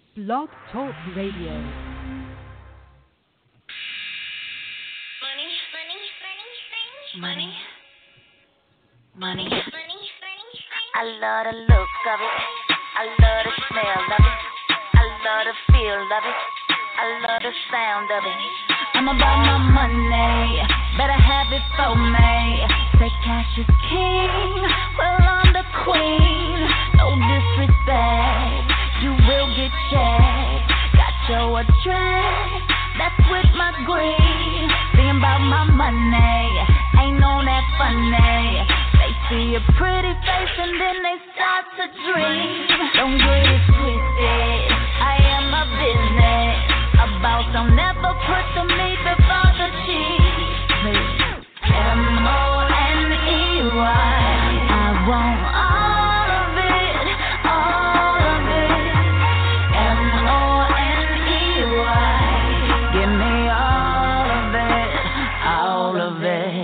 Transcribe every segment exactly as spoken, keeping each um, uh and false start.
Blog Talk Radio. Money, money, money. I love the look of it. I love the smell of it. I love the feel of it. I love the sound of it. I'm about my money. Better have it for me. Say cash is king. Well, I'm the queen. No disrespect. You will get checked. Got your address. That's with my green. Thinking about my money. Ain't on that funny. They see a pretty face and then they start to dream. Don't get it twisted. I am a business. A boss, don't never put the meat before the cheese. M O N E Y. I want all of it, all of it. M O N E Y. Give me all of it, all of it.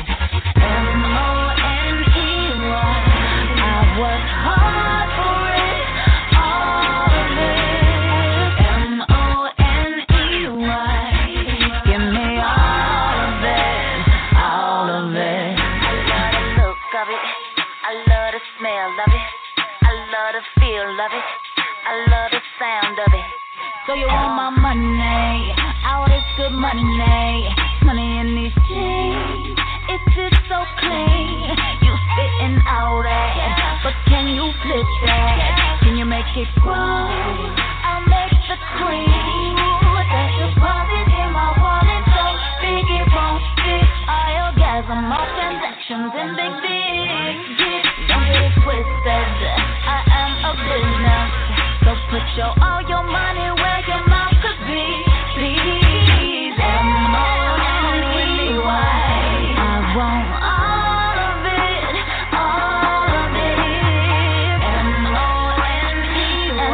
M O N E Y. I work hard for it, all of it. M O N E Y. Give me all of it, all of it. I love the look of it. I love the smell of it. I love the feel of it. I love the sound of it. So you want my money? All this good money. Money in these jeans. It's just so clean. You sitting out at, but can you flip that? Can you make it grow? I'll make the cream. That deposit in my wallet so big it won't fit. I orgasm all transactions in big big. Don't get it twisted. I am a business, so put your all your money where your mouth could be. Please, M O N E Y. I want all of it, all of it. M O N E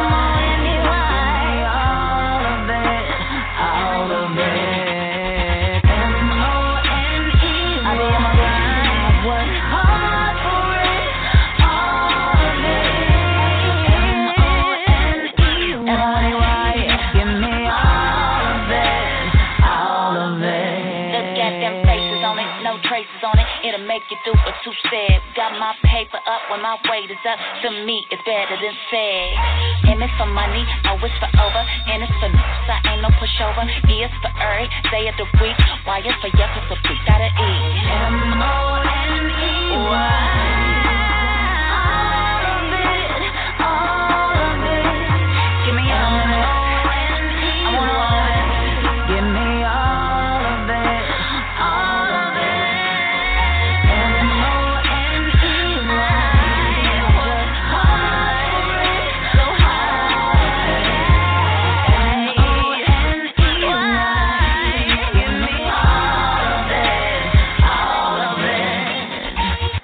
Y. All of it, all of it. M O N E Y. I be on my grind. I work hard for it, all of it. M O N E Y. Give me all of it, all of it. Look at them faces on it, no traces on it. It'll make you do a two-step. Got my paper up when my weight is up. To me, it's better than said. M is for money, O is for over, N is for news. I ain't no pushover. E is for every day of the week. Y is for yuck, it's a we gotta eat. M O N E Y. All of it, all of it. Give me all of it. I want all of it. Give me all of it, all of it. M O N E Y. Work hard for it, so hard. M O N E Y. Give me all of it, all of it.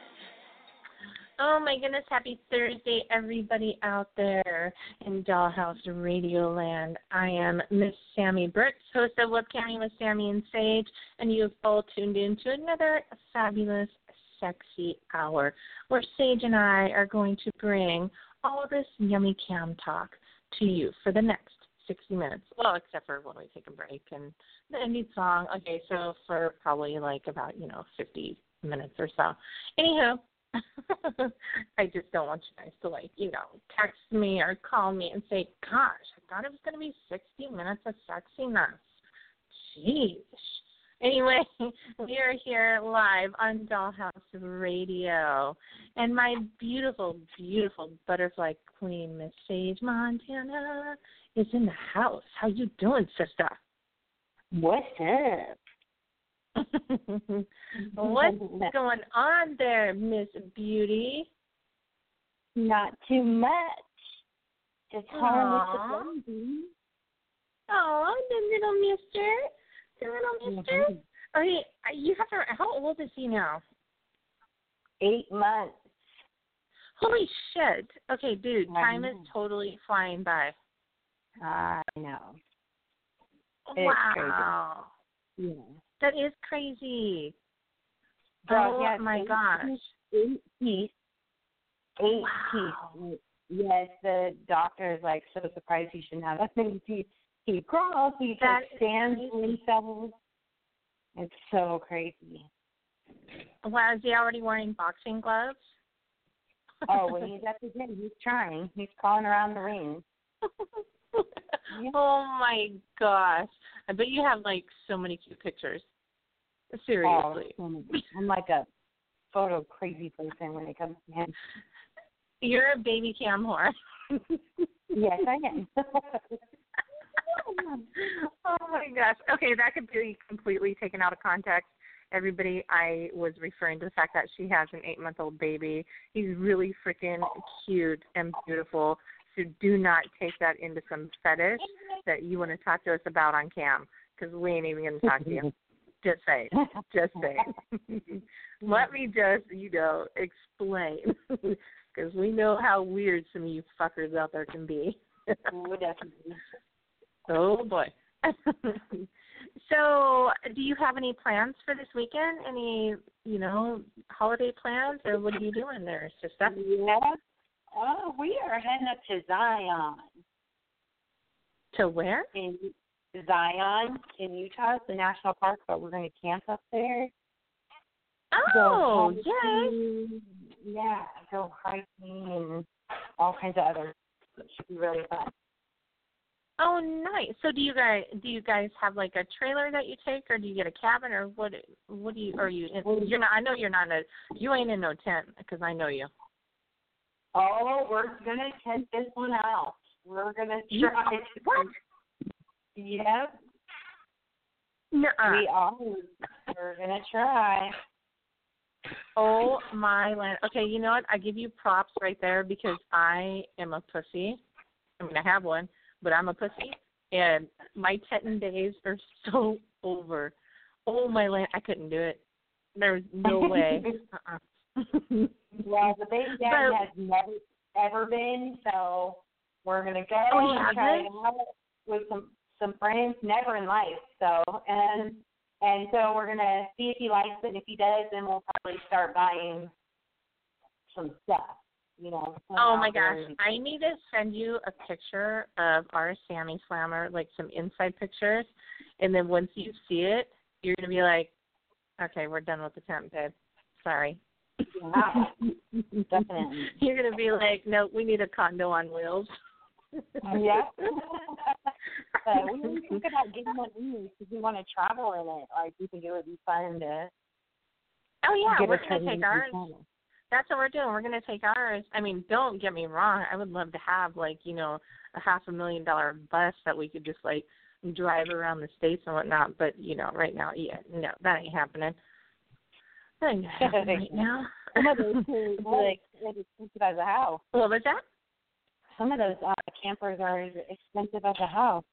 Oh my goodness, happy Thursday, everybody out there in Dollhouse Radio Land. I am Miss Sammy Burks, host of Webcamming with Sammy and Sage, and you have all tuned in to another fabulous, sexy hour where Sage and I are going to bring all this yummy cam talk to you for the next sixty minutes. Well, except for when we take a break and the ending song. Okay, so for probably like about, you know, fifty minutes or so. Anywho, I just don't want you guys to, like, you know, text me or call me and say, gosh, I thought it was going to be sixty minutes of sexiness. Jeez. Anyway, we are here live on Dollhouse Radio. And my beautiful, beautiful butterfly queen, Miss Sage Montana, is in the house. How you doing, sister? What's up? What's going on there, Miss Beauty? Not too much. Just home Aw. with the baby. Oh, the little mister. The little mister. Mhm. Okay, you have to, how old is he now? Eight months. Holy shit. Okay, dude, I time is know. totally flying by. I know. It's Wow. crazy. Yeah. That is crazy. But oh, yeah, my eight, gosh. Eight teeth. Eight Wow. teeth. yes, the doctor is like so surprised he shouldn't have that many teeth. He crawls, he That just stands himself. It's so crazy. Well, is he already wearing boxing gloves? Oh, when he's at the gym, he's trying. He's crawling around the ring. Yeah. Oh my gosh! I bet you have like so many cute pictures. Seriously, oh, I'm like a photo crazy person when it comes to him. You're a baby cam whore. Yes, I am. Oh my gosh! Okay, that could be completely taken out of context. Everybody, I was referring to the fact that she has an eight-month-old baby. He's really freaking cute and beautiful. So do not take that into some fetish that you want to talk to us about on cam, because we ain't even going to talk to you. Just say it. Just say it. Let me just, you know, explain, because we know how weird some of you fuckers out there can be. Oh, definitely. Oh, boy. So, do you have any plans for this weekend? Any, you know, holiday plans, or what are you doing there, sister? Yeah. Oh, we are heading up to Zion. To where? In Zion, in Utah. It's a national park, but we're going to camp up there. Oh, yay. yes. Yeah, go hiking and all kinds of other. It should be really fun. Oh, nice. So, do you guys do you guys have like a trailer that you take, or do you get a cabin, or what? What do you? Are you? In, you're not. I know you're not a. You ain't in no tent, because I know you. Oh, we're gonna test this one out. We're gonna try. What? Yep. Nuh-uh. We are. We're gonna try. Oh my land. Okay, you know what? I give you props right there, because I am a pussy. I mean, I have one. But I'm a pussy, and my tenting days are so over. Oh, my land, I couldn't do it. There's no way. uh-uh. Well, the baby daddy but, has never, ever been, so we're going to go oh, and try it out with some, some friends, never in life. So, and and so we're going to see if he likes it, and if he does, then we'll probably start buying some stuff. You know, oh my gosh, I need to send you a picture of our Sammy Slammer, like some inside pictures, and then once you see it, you're going to be like, okay, we're done with the tent, babe. Sorry. Wow. Definitely. You're going to be like, no, we need a condo on wheels. Yeah. But we were thinking about getting one in because we want to travel in it. Like, we think it would be fun to. Oh, yeah, get we're going to take ours. Travel. That's what we're doing. We're going to take ours. I mean, don't get me wrong. I would love to have, like, you know, a half a million dollar bus that we could just, like, drive around the states and whatnot. But, you know, right now, yeah, no, that ain't happening. That ain't happening right now. Some of those are, like, as expensive as a house. What was that? Some of those uh, campers are as expensive as a house.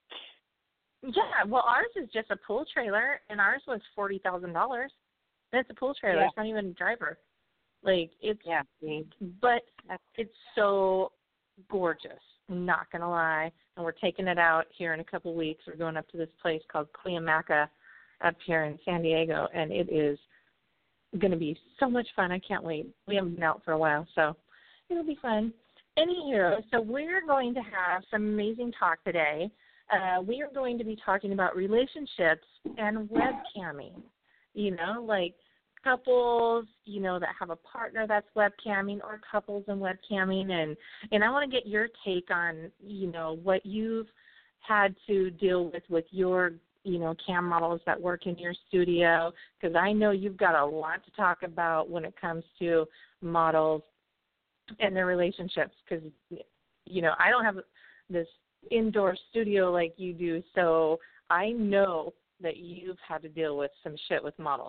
Yeah, well, ours is just a pool trailer, and ours was forty thousand dollars. That's a pool trailer. Yeah. It's not even a driver. Like, it's, yeah, but it's so gorgeous, I'm not going to lie. And we're taking it out here in a couple of weeks. We're going up to this place called Cuyamaca up here in San Diego, and it is going to be so much fun. I can't wait. We haven't been out for a while, so it'll be fun. Anywho, so we're going to have some amazing talk today. Uh, we are going to be talking about relationships and webcamming, you know, like couples, you know, that have a partner that's webcamming, or couples and webcamming, and and I want to get your take on, you know, what you've had to deal with with your, you know, cam models that work in your studio, because I know you've got a lot to talk about when it comes to models and their relationships, because, you know, I don't have this indoor studio like you do, so I know that you've had to deal with some shit with models.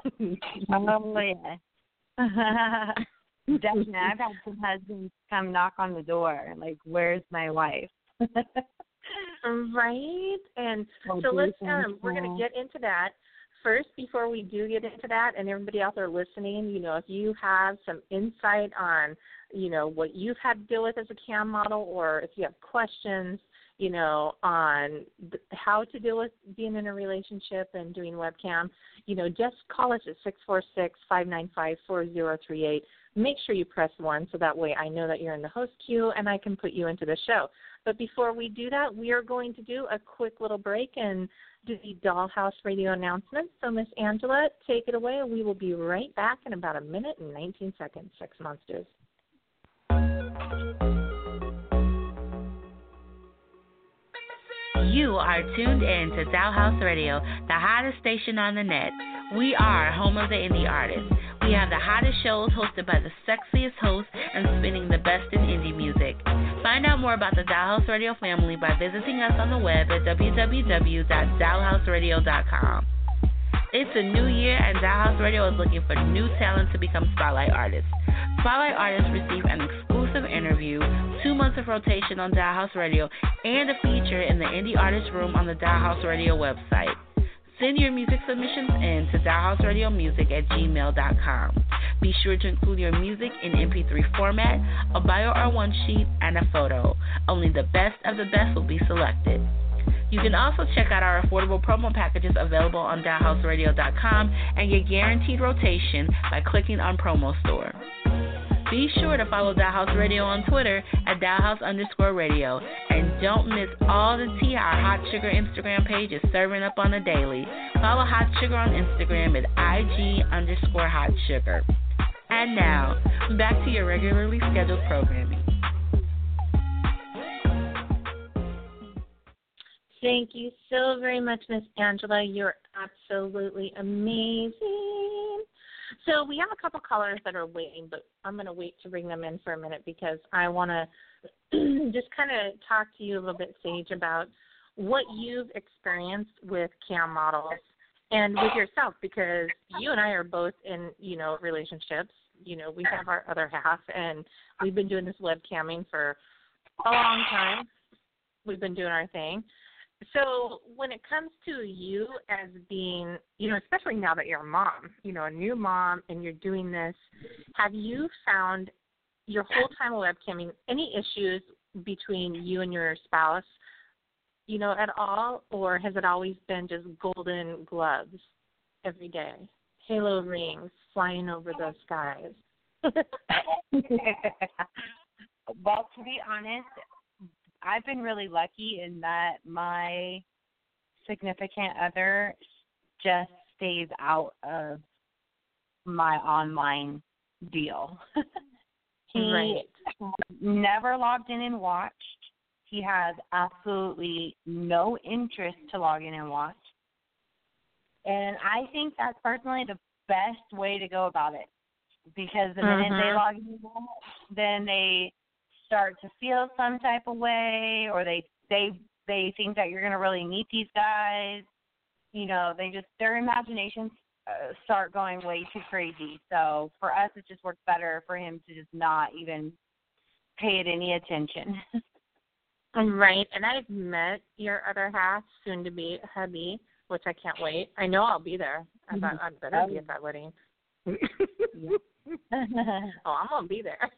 Oh, yeah. Definitely. I've had some husbands come knock on the door, like, where's my wife? Right? And oh, so let's, um, we're going to get into that. First, before we do get into that, and everybody out there listening, you know, if you have some insight on, you know, what you've had to deal with as a cam model, or if you have questions, you know, on th- how to deal with being in a relationship and doing webcam, you know, just call us at six four six, five nine five, four zero three eight. Make sure you press one so that way I know that you're in the host queue and I can put you into the show. But before we do that, we are going to do a quick little break and do the Dollhouse Radio announcements. So, Miss Angela, take it away. We will be right back in about a minute and nineteen seconds. Sex Monsters. You are tuned in to Dollhouse Radio, the hottest station on the net. We are home of the indie artists. We have the hottest shows hosted by the sexiest hosts and spinning the best in indie music. Find out more about the Dollhouse Radio family by visiting us on the web at w w w dot dollhouse radio dot com. It's a new year, and Dollhouse Radio is looking for new talent to become Spotlight artists. Spotlight artists receive an exclusive interview, two months of rotation on Dollhouse Radio, and a feature in the Indie Artist Room on the Dollhouse Radio website. Send your music submissions in to dollhouseradiomusic at gmail dot com. Be sure to include your music in M P three format, a bio R one sheet, and a photo. Only the best of the best will be selected. You can also check out our affordable promo packages available on dollhouse radio dot com and get guaranteed rotation by clicking on Promo Store. Be sure to follow Dollhouse Radio on Twitter at Dollhouse underscore radio. And don't miss all the tea our Hot Sugar Instagram page is serving up on the daily. Follow Hot Sugar on Instagram at I G underscore Hot Sugar. And now, back to your regularly scheduled programming. Thank you so very much, Miss Angela. You're absolutely amazing. So we have a couple callers that are waiting, but I'm going to wait to bring them in for a minute because I want to just kind of talk to you a little bit, Sage, about what you've experienced with cam models and with yourself, because you and I are both in, you know, relationships. You know, we have our other half, and we've been doing this webcamming for a long time. We've been doing our thing. So when it comes to you as being, you know, especially now that you're a mom, you know, a new mom, and you're doing this, have you found your whole time of webcamming any issues between you and your spouse, you know, at all? Or has it always been just golden gloves every day, halo rings flying over the skies? Well, to be honest, I've been really lucky in that my significant other just stays out of my online deal. He Right. never logged in and watched. He has absolutely no interest to log in and watch. And I think that's personally the best way to go about it, because the minute Mhm. they log in and watch, then they start to feel some type of way, or they they they think that you're going to really meet these guys. You know, they just, their imaginations uh, start going way too crazy. So for us, it just works better for him to just not even pay it any attention. Right, and I've met your other half, soon to be hubby, which I can't wait. I know I'll be there. I Mhm. thought I'd better be at that wedding. Oh, I'm gonna be there.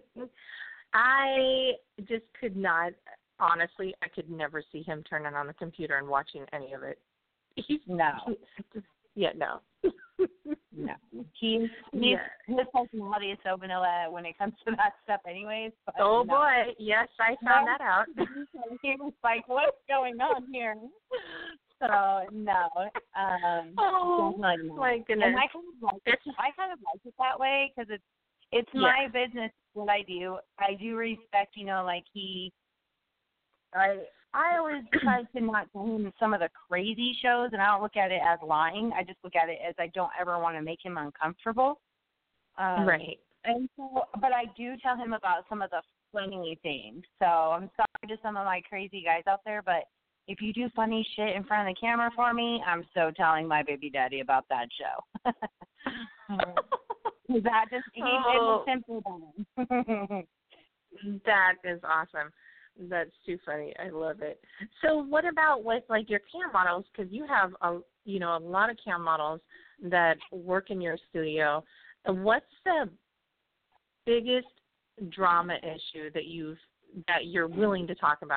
I just could not, honestly, I could never see him turning on the computer and watching any of it. He's No. just, yeah, no. No. He's, he's, Yeah. His personality is so vanilla when it comes to that stuff anyways. But Oh, no. boy, yes, I found that out. He was like, what's going on here? So, no. Um, Oh, definitely not. my goodness. And I kind of like it, I kind of like it that way, because it's, it's Yeah. my business, what I do. I do respect, you know, like he, I I always try to not tell him some of the crazy shows, and I don't look at it as lying. I just look at it as I don't ever want to make him uncomfortable. Um, Right. And so, but I do tell him about some of the funny things. So I'm sorry to some of my crazy guys out there, but if you do funny shit in front of the camera for me, I'm so telling my baby daddy about that show. That just, he, Oh. it was simple then. That is awesome. That's too funny. I love it. So what about with like your cam models? Because you have a you know a lot of cam models that work in your studio. What's the biggest drama issue that you've that you're willing to talk about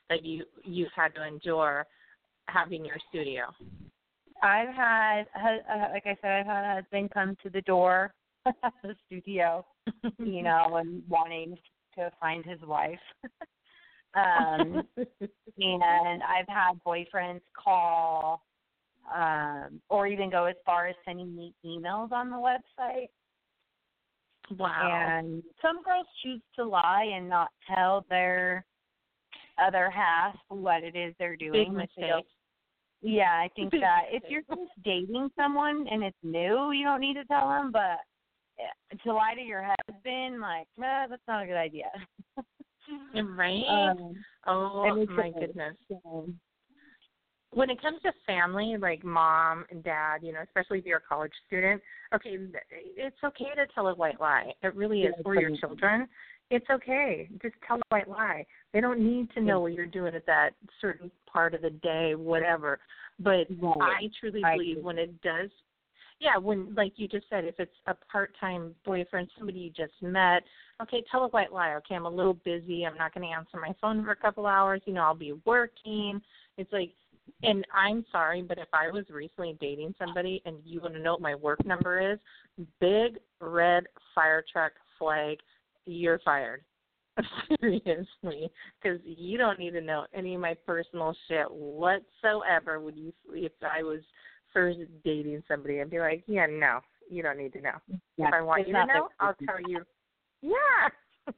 that you you've had to endure having your studio? I've had, uh, like I said, I've had a husband come to the door of the studio, you know, and wanting to find his wife. um, and I've had boyfriends call um, or even go as far as sending me emails on the website. Wow. And some girls choose to lie and not tell their other half what it is they're doing. Big mistake. Yeah, I think that if you're just dating someone and it's new, you don't need to tell them. But to lie to your husband, like, eh, that's not a good idea. Right? Um, oh, my goodness. When it comes to family, like mom and dad, you know, especially if you're a college student, okay, it's okay to tell a white lie. It really is. For your children, it's okay. Just tell a white lie. They don't need to know what you're doing at that certain part of the day, whatever. But right. I truly I believe agree. when it does, yeah, when, like you just said, if it's a part-time boyfriend, somebody you just met, okay, tell a white lie. Okay, I'm a little busy. I'm not going to answer my phone for a couple hours. You know, I'll be working. It's like, and I'm sorry, but if I was recently dating somebody and you want to know what my work number is, big red fire truck flag, you're fired. Seriously, because you don't need to know any of my personal shit whatsoever. Would you, if I was first dating somebody, I'd be like, yeah, no, you don't need to know. Yeah, if I want you to know, I'll tell you. Yeah.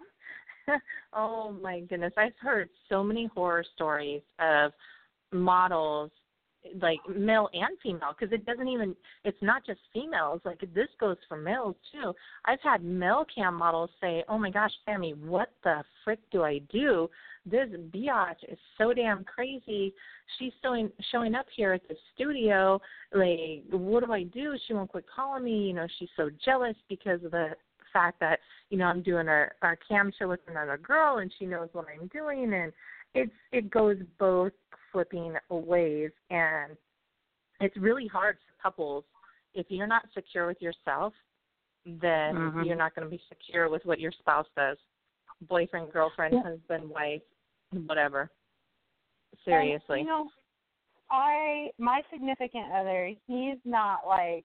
Oh my goodness, I've heard so many horror stories of models, like male and female, because it doesn't even, it's not just females, like this goes for males too. I've had male cam models say, oh my gosh, Sammy, what the frick do I do? This biatch is so damn crazy. She's showing, showing up here at the studio, like, what do I do? She won't quit calling me, you know, she's so jealous because of the fact that, you know, I'm doing a, a cam show with another girl and she knows what I'm doing, and it's it goes both flipping ways, and it's really hard for couples. If you're not secure with yourself, then mm-hmm. you're not going to be secure with what your spouse does. Boyfriend, girlfriend, yeah. husband, wife, whatever. Seriously. And, you know, I my significant other, he's not like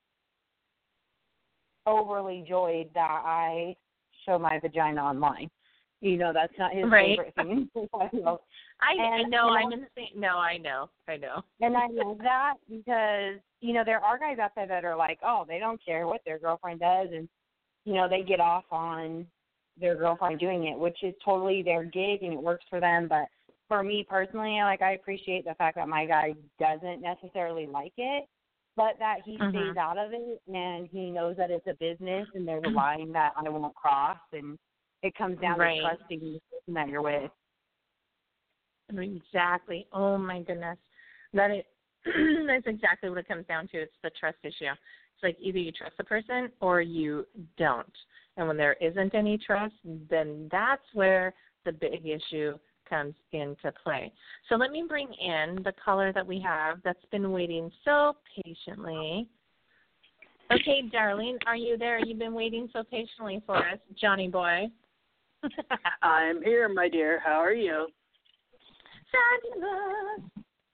overly joyed that I show my vagina online. You know, that's not his right. favorite thing. I know. I, I know, I'm in the same, no, I know, I know. And I know that because, you know, there are guys out there that are like, oh, they don't care what their girlfriend does, and, you know, they get off on their girlfriend doing it, which is totally their gig and it works for them. But for me personally, like, I appreciate the fact that my guy doesn't necessarily like it, but that he mm-hmm. stays out of it, and he knows that it's a business and there's a line that I won't cross, and it comes down right. to trusting the person that you're with. Exactly. Oh, my goodness. That is, that's exactly what it comes down to. It's the trust issue. It's like either you trust the person or you don't. And when there isn't any trust, then that's where the big issue comes into play. So let me bring in the caller that we have that's been waiting so patiently. Okay, darling, are you there? You've been waiting so patiently for us, Johnny boy. I'm here, my dear. How are you? Fabulous.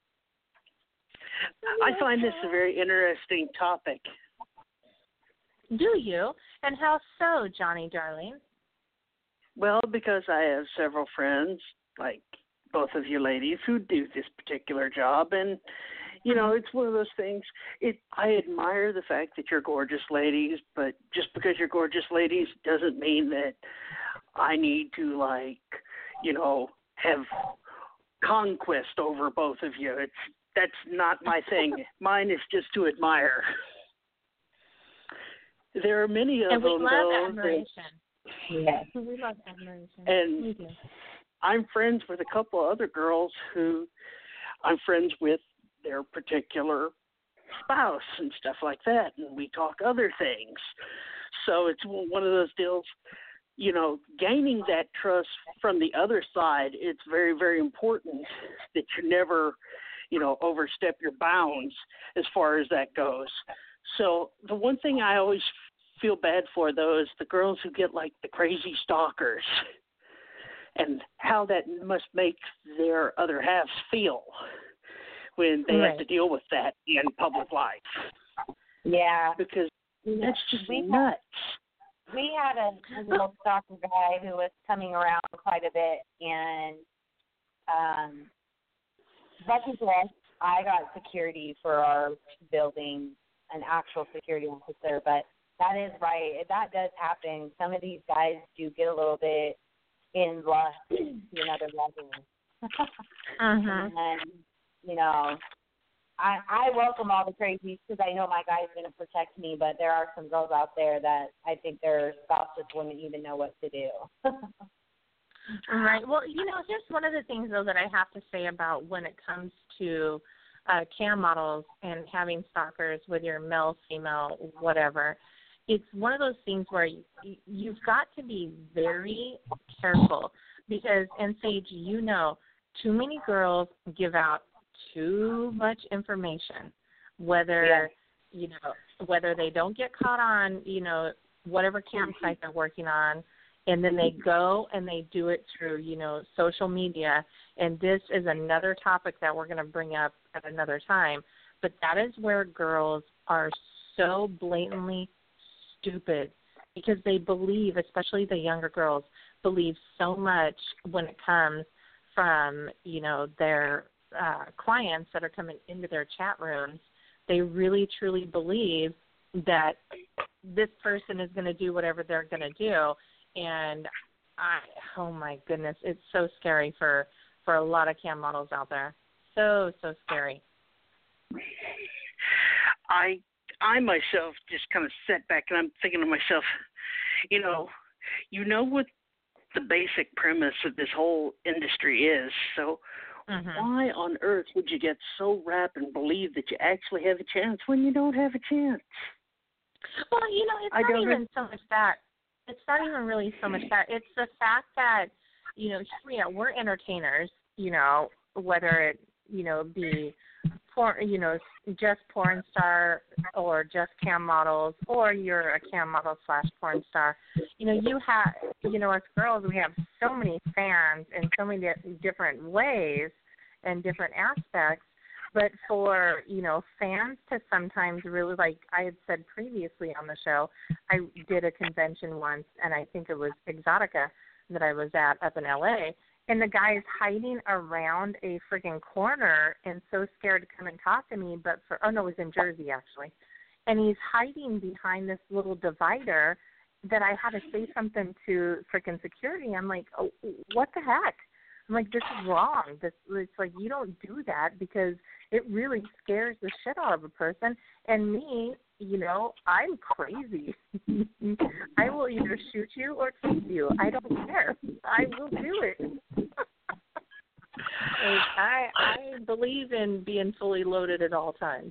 I find this a very interesting topic. Do you? And how so, Johnny, darling? Well, because I have several friends, like both of you ladies, who do this particular job, and you know, it's one of those things. It I admire the fact that you're gorgeous ladies, but just because you're gorgeous ladies doesn't mean that I need to, like, you know, have conquest over both of you. It's that's not my thing. Mine is just to admire. There are many of and we them, love though. Admiration. Yes. We love admiration. And we do. I'm friends with a couple of other girls who I'm friends with their particular spouse and stuff like that, and we talk other things. So it's one of those deals, you know, gaining that trust from the other side. It's very, very important that you never, you know, overstep your bounds as far as that goes. So the one thing I always feel bad for, though, is the girls who get, like, the crazy stalkers. and how that must make their other halves feel when they right. have to deal with that in public life. Yeah. Because that's just we nuts. Had, we had a, a little stalker guy who was coming around quite a bit, and um, lucky for us, I got security for our building, an actual security officer, but that is right. That does happen. Some of these guys do get a little bit in lust, you know, they're loving. Uh-huh. And, you know, I I welcome all the crazies because I know my guy's going to protect me, but there are some girls out there that I think their spouses wouldn't even know what to do. Right. Well, you know, here's one of the things, though, that I have to say about when it comes to uh, cam models and having stalkers with your male, female, whatever. It's one of those things where you, you've got to be very careful because, and Sage, you know, too many girls give out too much information, whether, yeah. you know, whether they don't get caught on, you know, whatever campsite they're working on, and then they go and they do it through, you know, social media. And this is another topic that we're going to bring up at another time. But that is where girls are so blatantly stupid because they believe, especially the younger girls, believe so much when it comes from, you know, their uh, clients that are coming into their chat rooms. They really, truly believe that this person is going to do whatever they're going to do. And, I, oh, my goodness, it's so scary for, for a lot of cam models out there. So, so scary. I I myself just kind of sat back and I'm thinking to myself, you know, you know what the basic premise of this whole industry is. So mm-hmm. why on earth would you get so wrapped and believe that you actually have a chance when you don't have a chance? Well, you know, it's I not even know. so much that. It's not even really so much that. It's the fact that, you know, yeah, we're entertainers, you know, whether it, you know, be porn, you know, just porn star or just cam models, or you're a cam model slash porn star. You know, you have, you know, as girls, we have so many fans in so many different ways and different aspects. But for, you know, fans to sometimes really, like I had said previously on the show, I did a convention once, and I think it was Exotica that I was at up in L A, and the guy is hiding around a freaking corner and so scared to come and talk to me, but for, oh, no, it was in Jersey, actually. And he's hiding behind this little divider that I had to say something to freaking security. I'm like, oh, what the heck? I'm like, this is wrong. This, it's like, you don't do that because it really scares the shit out of a person. And me, you know, I'm crazy. I will either shoot you or keep you. I don't care. I will do it. I I believe in being fully loaded at all times.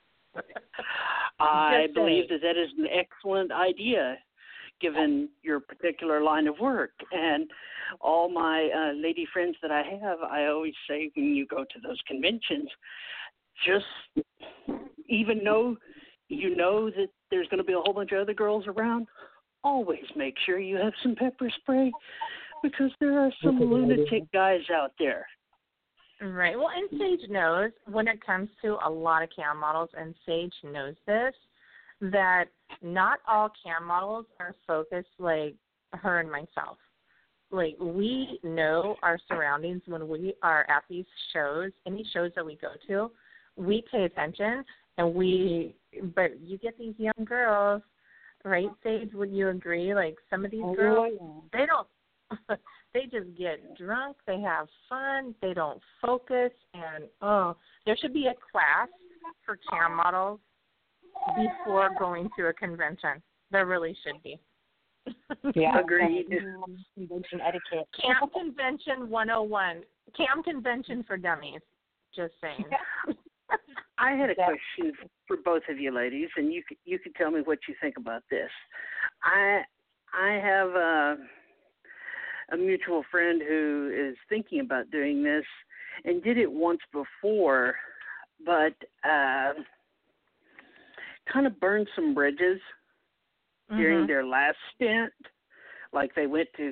I believe that that is an excellent idea, given your particular line of work. And all my uh, lady friends that I have, I always say when you go to those conventions, just even though you know that there's going to be a whole bunch of other girls around, always make sure you have some pepper spray because there are some lunatic guys out there. Right. Well, and Sage knows when it comes to a lot of cam models, and Sage knows this, that not all cam models are focused like her and myself. Like, we know our surroundings when we are at these shows, any shows that we go to, we pay attention, and we, but you get these young girls, right, Sage, would you agree? Like, some of these oh, girls, yeah. they don't, they just get drunk, they have fun, they don't focus, and, oh, there should be a class for cam models before going to a convention. There really should be. Yeah, agreed. Convention etiquette. Camp Convention one oh one. Camp Convention for Dummies. Just saying. I had a question for both of you ladies, and you could, you could tell me what you think about this. I I have a, a mutual friend who is thinking about doing this and did it once before, but uh, kind of burned some bridges during mm-hmm. their last stint. Like they went to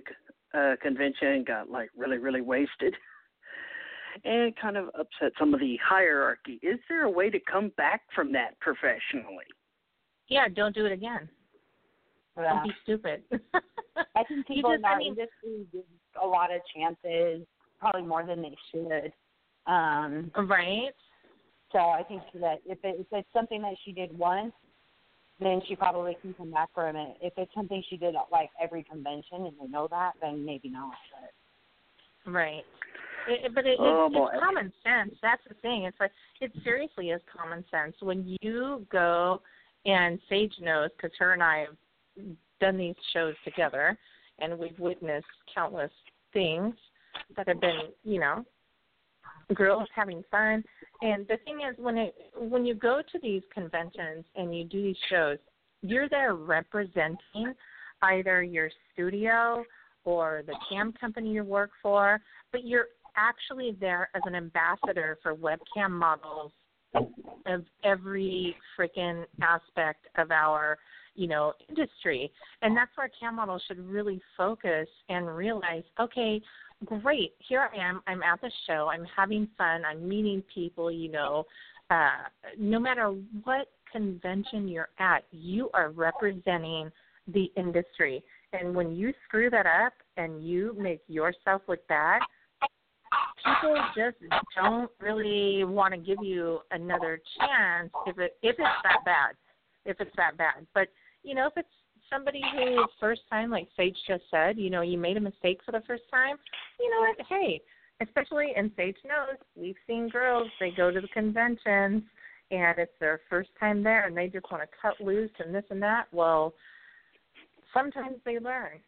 uh, convention and got like really, really wasted. And kind of upset some of the hierarchy. Is there a way to come back from that professionally? Yeah, don't do it again. Yeah. Don't be stupid. I think people just, in our I mean, industry give a lot of chances, probably more than they should. Um, right. So I think that if, it, if it's something that she did once, then she probably can come back from it. If it's something she did at like every convention and they know that, then maybe not. But. Right. It, but it, oh, it's, boy. it's common sense. That's the thing. It's like it seriously is common sense. When you go, and Sage knows because her and I have done these shows together, and we've witnessed countless things that have been, you know, girls having fun. And the thing is, when it when you go to these conventions and you do these shows, you're there representing either your studio or the cam company you work for, but you're actually there as an ambassador for webcam models of every freaking aspect of our, you know, industry. And that's where cam models should really focus and realize, okay, great, here I am, I'm at the show, I'm having fun, I'm meeting people, you know, uh, no matter what convention you're at, you are representing the industry. And when you screw that up and you make yourself look bad, people just don't really want to give you another chance if it if it's that bad, if it's that bad. But, you know, if it's somebody who first time, like Sage just said, you know, you made a mistake for the first time, you know what, hey, especially, and Sage knows, we've seen girls, they go to the conventions and it's their first time there and they just want to cut loose and this and that. Well, sometimes they learn.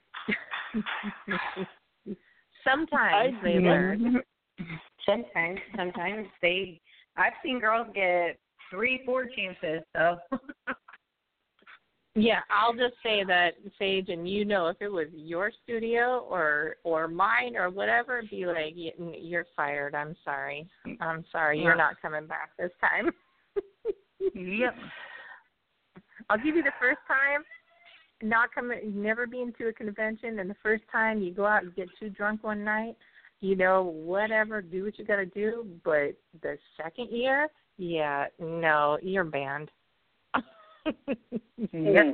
Sometimes I, they learn. Sometimes, sometimes they. I've seen girls get three, four chances. So. Yeah, I'll just say that, Sage, and you know, if it was your studio or or mine or whatever, be like, you're fired. I'm sorry. I'm sorry. You're not coming back this time. Yep. I'll give you the first time. Not coming, never been to a convention, and the first time you go out and get too drunk one night, you know, whatever, do what you got to do. But the second year, yeah, no, you're banned. Yep.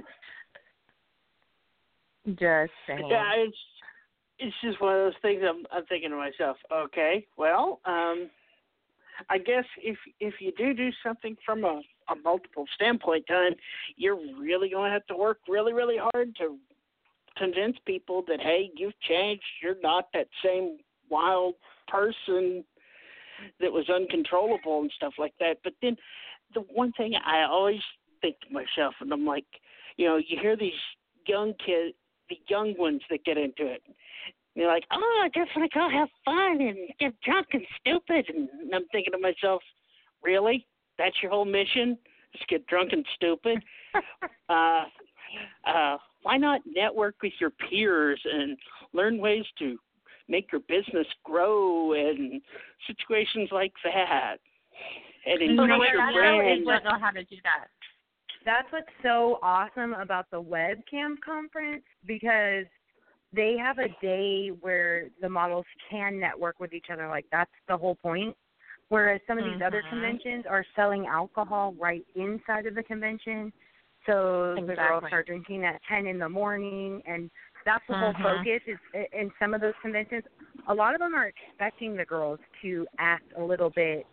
Just saying. Yeah, it's it's just one of those things. I'm I'm thinking to myself, okay, well, um, I guess if if you do do something from a, a multiple standpoint time, you're really going to have to work really, really hard to convince people that, hey, you've changed. You're not that same wild person that was uncontrollable and stuff like that. But then the one thing I always think to myself, and I'm like, you know, you hear these young kids, the young ones that get into it. And they're like, oh, I just want to go have fun and get drunk and stupid. And I'm thinking to myself, really? That's your whole mission? Just get drunk and stupid? uh, uh, why not network with your peers and learn ways to make your business grow and situations like that? And increase no, your I brand. don't know how to do that. That's what's so awesome about the webcam conference, because they have a day where the models can network with each other. Like, that's the whole point. Whereas some of these mm-hmm. other conventions are selling alcohol right inside of the convention. So exactly. the girls start drinking at ten in the morning, and that's the mm-hmm. whole focus. Is in some of those conventions, a lot of them are expecting the girls to act a little bit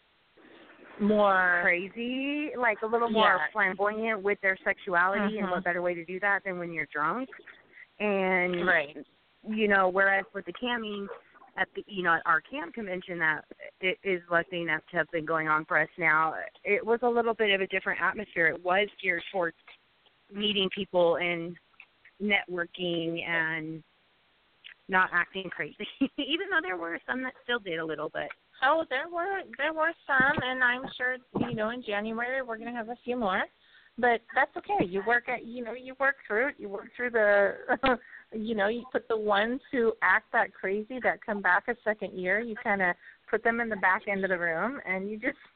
more crazy, like a little more yeah. flamboyant with their sexuality, mm-hmm. and what better way to do that than when you're drunk. And, right. you know, whereas with the camming, at the, you know, at our camp convention that it is lucky enough to have been going on for us now, it was a little bit of a different atmosphere. It was geared towards meeting people and networking and not acting crazy, even though there were some that still did a little bit. Oh, there were there were some, and I'm sure, you know, in January we're going to have a few more. But that's okay. You work at, you know, you work through it. You work through the, you know, you put the ones who act that crazy that come back a second year. You kind of put them in the back end of the room, and you just,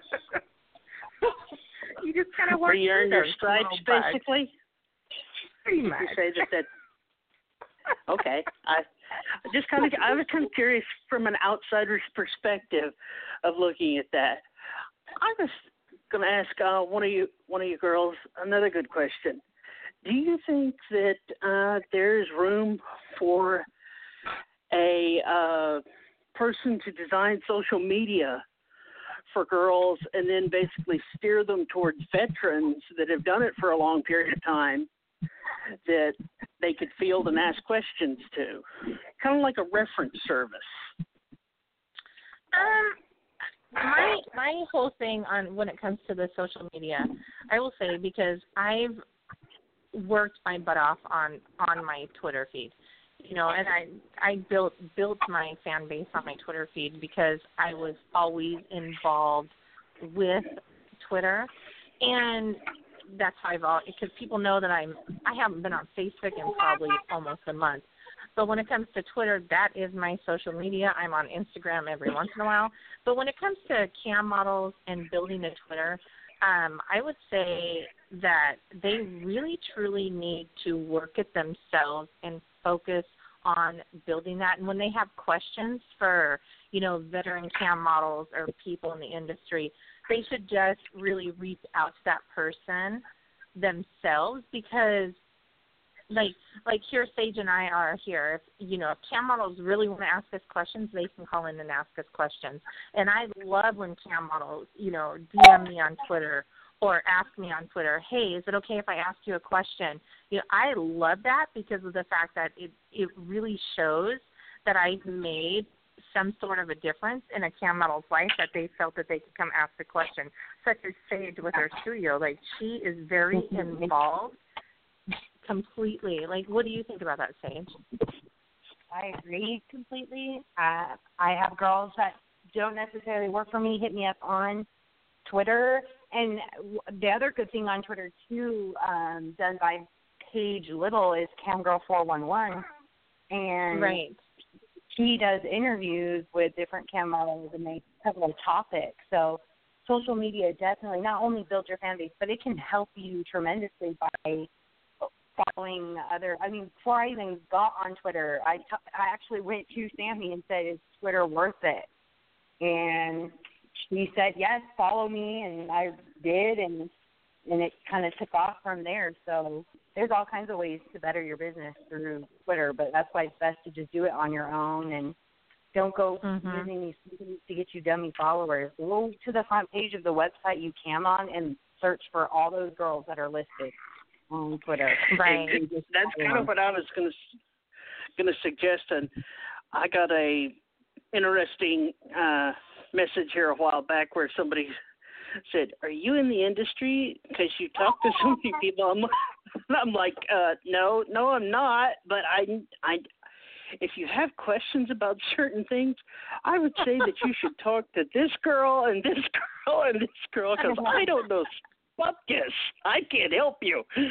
you just kind of work. Where you earn your stripes, basically. Pretty much. You say that that Okay. I just kind of I was kind of curious from an outsider's perspective of looking at that. I was going to ask uh, one of you one of you girls another good question. Do you think that uh, there's room for a uh, person to design social media for girls and then basically steer them towards veterans that have done it for a long period of time that they could field and ask questions to? Kind of like a reference service. Um, my my whole thing on when it comes to the social media, I will say, because I've worked my butt off on, on my Twitter feed, you know, and I I built built my fan base on my Twitter feed because I was always involved with Twitter, and that's how I've all because people know that I'm I haven't been on Facebook in probably almost a month. But when it comes to Twitter, that is my social media. I'm on Instagram every once in a while. But when it comes to cam models and building a Twitter, um, I would say that they really, truly need to work it themselves and focus on building that. And when they have questions for, you know, veteran cam models or people in the industry, they should just really reach out to that person themselves, because Like, like here, Sage and I are here. If, you know, if cam models really want to ask us questions, they can call in and ask us questions. And I love when cam models, you know, D M me on Twitter or ask me on Twitter, hey, is it okay if I ask you a question? You know, I love that because of the fact that it, it really shows that I made some sort of a difference in a cam model's life, that they felt that they could come ask the question, such as Sage with her studio. Like, she is very involved. Completely. Like, what do you think about that, Sage? I agree completely. Uh, I have girls that don't necessarily work for me hit me up on Twitter. And the other good thing on Twitter, too, um, done by Paige Little, is Camgirl four one one. And right. she does interviews with different cam models, and they cover a topic. So social media definitely not only builds your fan base, but it can help you tremendously by following other, I mean, before I even got on Twitter, I, t- I actually went to Sammy and said, is Twitter worth it? And she said, yes, follow me, and I did, and and it kind of took off from there. So there's all kinds of ways to better your business through Twitter, but that's why it's best to just do it on your own and don't go mm-hmm. using these things to get you dummy followers. Go to the front page of the website you cam on and search for all those girls that are listed on Twitter. Right. And that's kind of what I was going to going to suggest. And I got a interesting uh, message here a while back where somebody said, "Are you in the industry? Because you talk to so many people." I'm, I'm like, uh, "No, no, I'm not. But I, I, if you have questions about certain things, I would say that you should talk to this girl and this girl and this girl, because I don't know." Fuck yes, I can't help you. I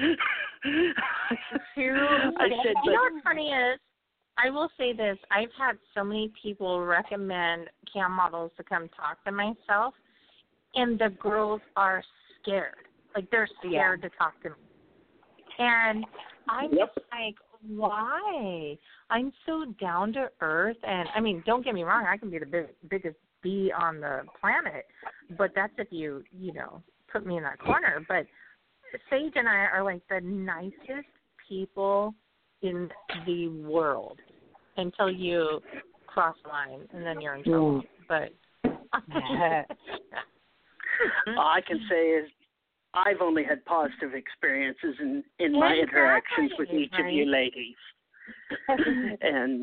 said, you know what's funny is, I will say this, I've had so many people recommend cam models to come talk to myself, and the girls are scared. Like, they're scared yeah. to talk to me. And I'm yep. just like, why? I'm so down to earth, and, I mean, don't get me wrong, I can be the big, biggest bee on the planet, but that's if you, you know, put me in that corner. But Sage and I are like the nicest people in the world until you cross the line, and then you're in trouble. But all I can say is I've only had positive experiences in, in my exactly. interactions with each right. of you ladies. And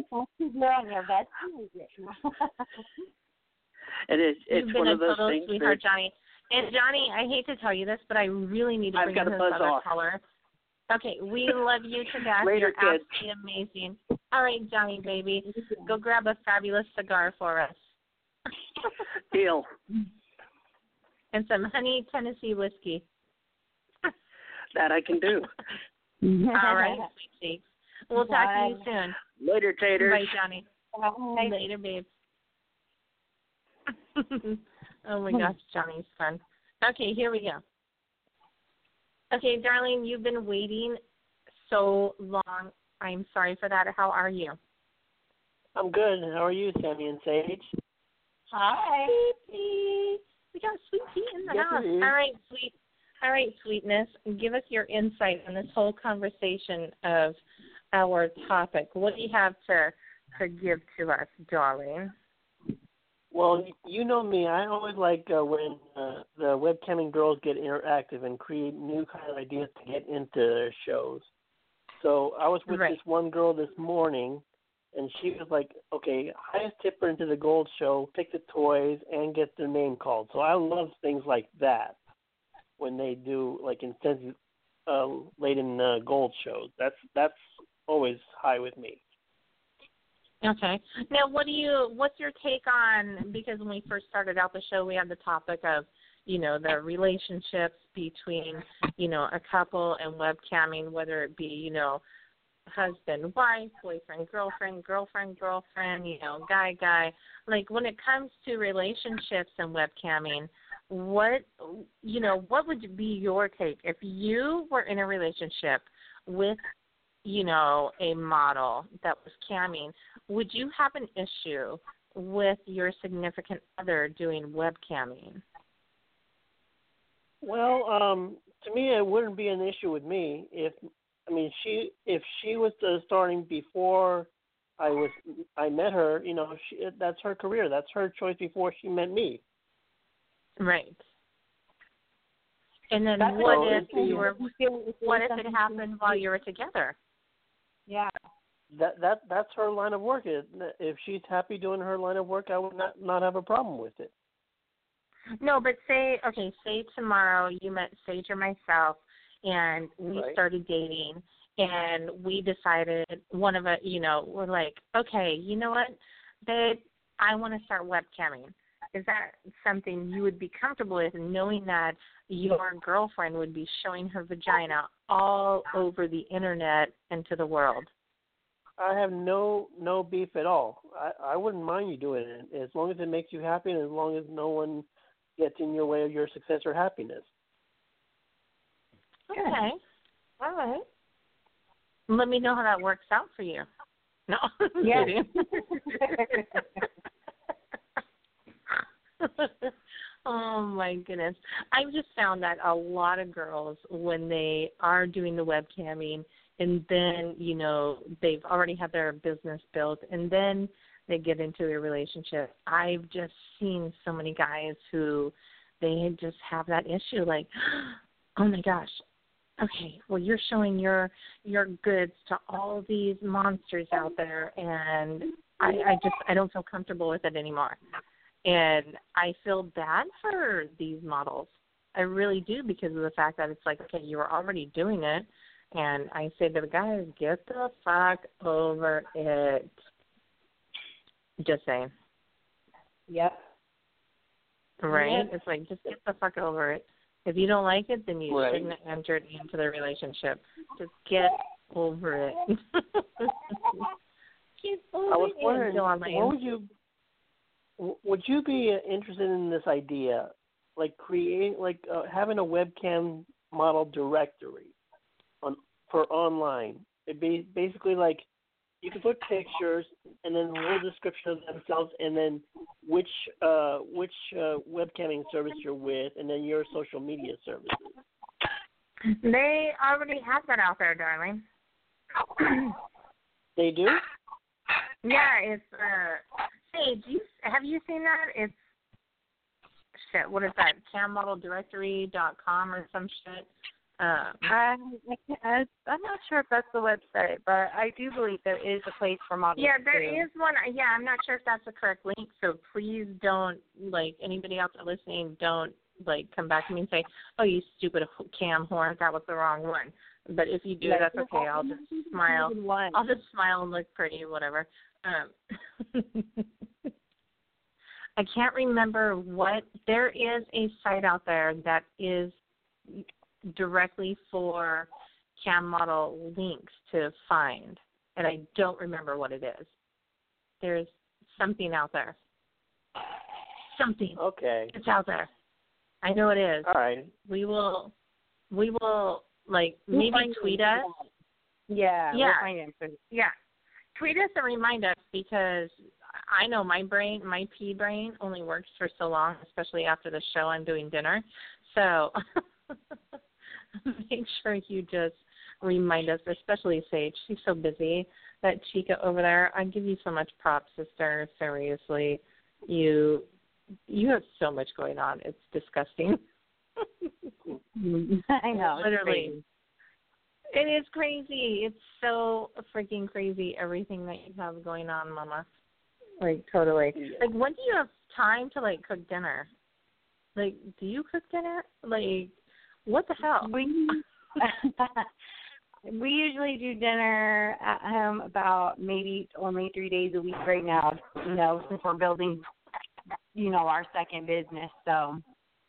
and it, it's one of those things sweetheart, that, Johnny. And Johnny, I hate to tell you this, but I really need to bring in this other off. caller. Okay, we love you to death. Later, You're kids. absolutely amazing. All right, Johnny, baby, go grab a fabulous cigar for us. Deal. And some honey Tennessee whiskey. That I can do. All right, sweet. We'll talk Bye. to you soon. Later, taters. Bye, Johnny. Bye. Later, babe. Oh, my gosh, Johnny's fun. Okay, here we go. Okay, darling, you've been waiting so long I'm sorry for that. How are you? I'm good. How are you, Sammy and Sage? Hi. Sweet. We got Sweet Tea in the Yes, house. it is. All right, Sweet. All right, Sweetness. Give us your insight on this whole conversation of our topic. What do you have to to give to us, darling? Well, you know me. I always like uh, when uh, the webcamming girls get interactive and create new kind of ideas to get into their shows. So I was with Right. this one girl this morning, and she was like, okay, highest tipper into the gold show, pick the toys, and get their name called. So I love things like that when they do, like, incentive uh, late in uh, gold shows. That's that's always high with me. Okay. Now, what do you? What's your take on? Because when we first started out the show, we had the topic of, you know, the relationships between, you know, a couple and webcamming, whether it be, you know, husband, wife, boyfriend, girlfriend, girlfriend, girlfriend, you know, guy, guy. Like, when it comes to relationships and webcamming, what, you know, what would be your take if you were in a relationship with, you know, a model that was camming? Would you have an issue with your significant other doing webcamming? Well, um, to me, it wouldn't be an issue with me if, I mean, she if she was uh, starting before I was I met her. You know, she, that's her career. That's her choice before she met me. Right. And then That's what what if it is. you were? What if it happened while you were together? Yeah. That that that's her line of work. If if she's happy doing her line of work, I would not not have a problem with it. No, but say, okay, say tomorrow you met Sage or myself, and we Right. started dating, and we decided, one of us, you know, we're like, okay, you know what, babe, I want to start webcamming. Is that something you would be comfortable with, knowing that your girlfriend would be showing her vagina all over the internet and to the world? I have no no beef at all. I, I wouldn't mind you doing it as long as it makes you happy and as long as no one gets in your way of your success or happiness. Okay. All right. Let me know how that works out for you. No. Yeah. Kidding. Oh, my goodness. I've just found that a lot of girls, when they are doing the webcamming, and then, you know, they've already had their business built, and then they get into a relationship, I've just seen so many guys who they just have that issue, like, oh, my gosh, okay, well, you're showing your your goods to all these monsters out there, and I, I just I don't feel comfortable with it anymore. And I feel bad for these models. I really do, because of the fact that it's like, okay, you were already doing it. And I say to the guys, get the fuck over it. Just saying. Yep. Right? Yep. It's like, just get the fuck over it. If you don't like it, then you Right. shouldn't have entered into the relationship. Just get over it. Get over I was it, wondering, darling. what would you would you be interested in this idea, like create like uh, having a webcam model directory on for online? It'd be basically like you could put pictures and then a little description of themselves, and then which uh, which uh, webcamming service you're with, and then your social media services. They already have that out there, darling. They do? Yeah, it's uh Sage, you have you seen that? It's shit, what is that? cam model directory dot com or some shit. Um I, I, I'm not sure if that's the website, but I do believe there is a place for models. Yeah, there too. is one. Yeah, I'm not sure if that's the correct link, so please don't, like, anybody out there listening, don't, like, come back to me and say, oh, you stupid cam whore, that was the wrong one. But if you do, Yeah. that's okay. I'll just smile. I'll just smile and look pretty, whatever. Um, I can't remember what. There is a site out there that is directly for cam model links to find, and I don't remember what it is. There's something out there. Something. Okay. It's out there. I know it is. All right. We will, we will, like, We'll maybe find tweet it. us. Yeah. Yeah. We'll find answers. Yeah. Tweet us and remind us, because I know my brain, my pea brain, only works for so long, especially after the show. I'm doing dinner. So make sure you just remind us, especially Sage. She's so busy. That Chica over there, I give you so much props, sister. Seriously. You you have so much going on. It's disgusting. I know. Literally. It is crazy. It's so freaking crazy, everything that you have going on, Mama. Like, totally. Yeah. Like, when do you have time to, like, cook dinner? Like, do you cook dinner? Like, what the hell? We, we usually do dinner at home about maybe only three days a week right now, you know, since we're building, you know, our second business, so.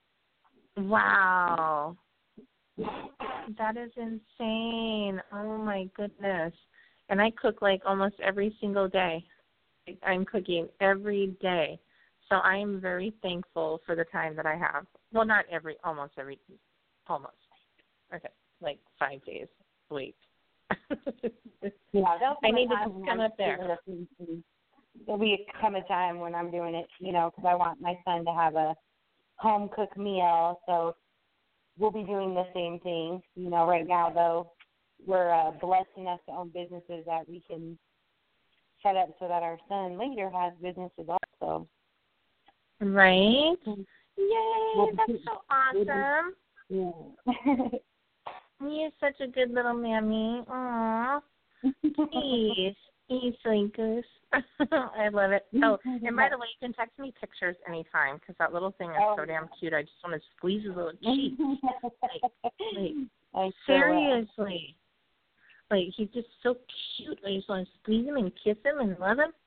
Wow. That is insane. Oh, my goodness. And I cook, like, almost every single day. I'm cooking every day. So I am very thankful for the time that I have. Well, not every, almost every, almost. Okay, like five days a week. Yeah, that'll I come need a to time just when come I'm up there. doing it. There'll be come a time when I'm doing it, you know, because I want my son to have a home cooked meal. So we'll be doing the same thing. You know, right now, though, we're uh, blessed enough to own businesses that we can set up so that our son later has businesses also. Right? Mm-hmm. Yay, that's so awesome. Yeah. You're such a good little mammy. Aw. Ease. Ease, sweet goose. I love it. Oh, and by the way, you can text me pictures anytime, because that little thing is oh. so damn cute. I just want to squeeze his little cheeks. Like, like I seriously. Like, he's just so cute. I just want to squeeze him and kiss him and love him.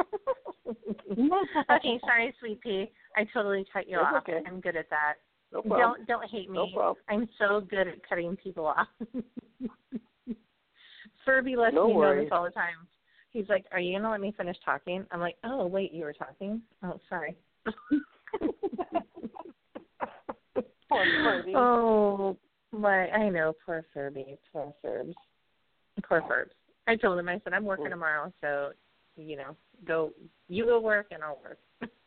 Okay, sorry, sweet pea. I totally cut you That's off. okay. I'm good at that. No problem. Don't don't hate me. No problem. I'm so good at cutting people off. Furby lets No me worries. know this all the time. He's like, "Are you gonna let me finish talking?" I'm like, "Oh, wait, you were talking? Oh, sorry." Poor Furby. Oh, my, I know, poor Furby, poor Furbs, poor Furbs. I told him, I said, I'm working tomorrow, so, you know, go, you go work and I'll work.